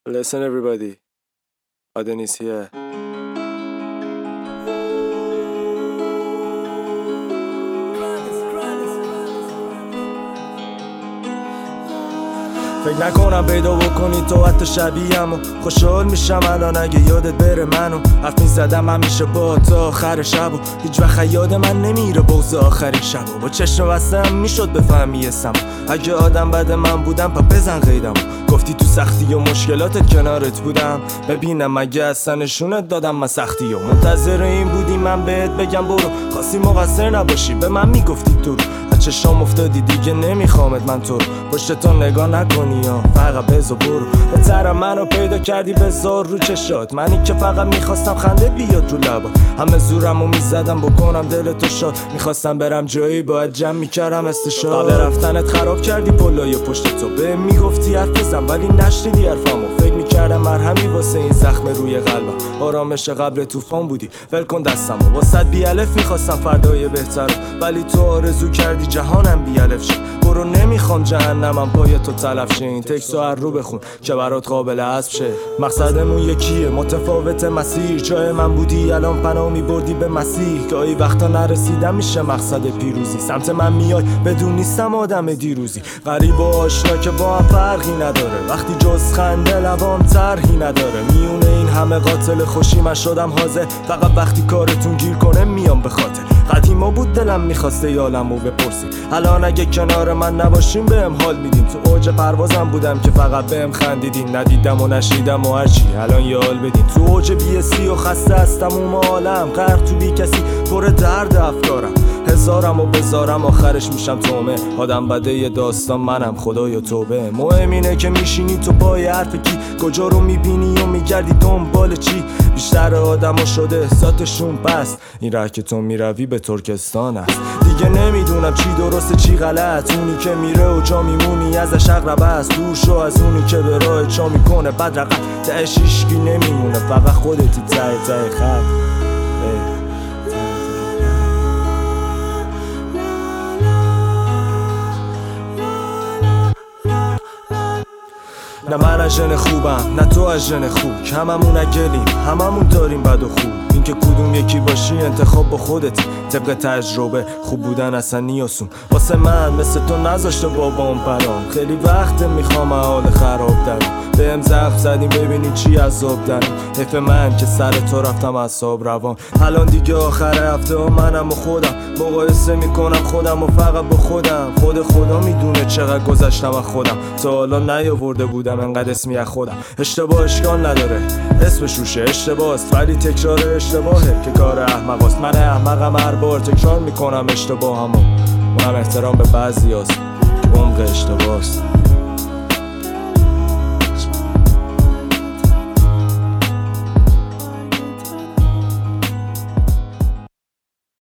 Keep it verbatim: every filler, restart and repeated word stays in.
Listen everybody, Aden is here. فکر نکنم پیدا بکنی تو حتی شبیه‌مو. خوشحال میشم الان اگه یادت بره منو. حرف میزدم همیشه با تا آخر شب و هیچ وقت یاد من نمیره بغض آخرین شب و با چشم بستم میشد بفهمی اسمو. اگه آدم بد من بودم پا بزن قیدمو. گفتی تو سختی و مشکلاتت کنارت بودم، ببینم اگه اصلا نشونت دادم من سختی و منتظر این بودی من بهت بگم برو. خواستی مقصر نباشی به من میگفتی تو رو. چشام افتادی دیگه نمیخوامت من تو رو. پشتتو نگاه نکنی یا فقط بزا برو. بهتره منو پیدا کردی بذار رو چشات. منی که فقط میخواستم خنده بیاد رو لبا. همه زورمو میزدم بکنم دلتو شاد. میخواستم برم جایی باید جمع میکردم استشاد. قبل رفتنت خراب کردی پلای پشت تو. به میگفتی حرف بزن ولی نشنیدی حرفمو. فکر میکردم مرهمی واسه این زخم روی قلبم. آرامش قبل طوفان بودی ول کن دستمو. واسط بی الف میخواستم فردای بهتر، ولی تو آرزو کردی جهانم بی الف شه. برو نمیخوام جهنمم پای تو تلف شه. این تکسو هر رو بخون که برات قابل حذف شه. مقصدمون یکیه متفاوت مسیر. جای من بودی الان پناه میبردی به مسیح. گاهی وقتا نرسیدم میشه مقصد پیروزی. سمت من میای بدون نیستم آدم دیروزی. غریب و آشنا که با هم فرقی نداره. وقتی جز خنده لبام طرحی نداره. میونه این همه قاتل خوشی من شدم حاضر. فقط وقتی کارتون گیر کنه میام به خاطر. قدیما بود دلم میخواسته یالمو بپرسی. الان اگه کنار من نباشیم بهم حال میدین. تو اوج پروازم بودم که فقط بهم خندیدین. ندیدم و نشیدم و هرچی الان یه حال بدین. تو اوج بی اسی و خسته هستم اون عالم. غرق تو بی کسی پر درد افکارم. هزارم و بذارم آخرش میشم تومه. آدم بده یه داستان منم خدایا توبه. مهم اینه که میشینی تو پای حرف کی. کجا رو میبینی و میگردی دنبال چی. بیشتر آدم ها شده احساتشون بست. این ره که تو میروی به ترکستان است. دیگه نمیدونم چی درسته چی غلط. اونی که میره و جا میمونی ازش اقرب است. دور شو از اونی که به راه چا میکنه بد رقم. تهش هیچکی نمیمونه فقط خودتی ته ته خط. نه من از ژن خوبم نه تو از ژن خوب. هممون اگلیم هممون داریم بد و خوب. اینکه کدوم یکی باشی انتخاب با خودت. طبق تجربه خوب بودن اصلا نیاسون. واسه من مثل تو نذاشته بابام برام. خیلی وقت میخوام حال خراب دارم. بهم زخم زدیم ببینی چی عذاب دارم. حیف من که سر تو رفتم اعصاب روان. الان دیگه آخر هفته ها منم و خودم. مقایسه میکنم خودم و فقط با خودم. خود خدا میدونه چقدر گذشتم از خودم. تا حالا نیاورده بودم انقدر اسمی از خودم. اشتباه اشکال نداره اسمش روشه اشتباهست. ولی تکرار اشتباهه که کار احمقاست. من احمقم هر بار تکرار میکنم اشتباهمو. اونم احترام به بعضی هست که عمق اشتباهست.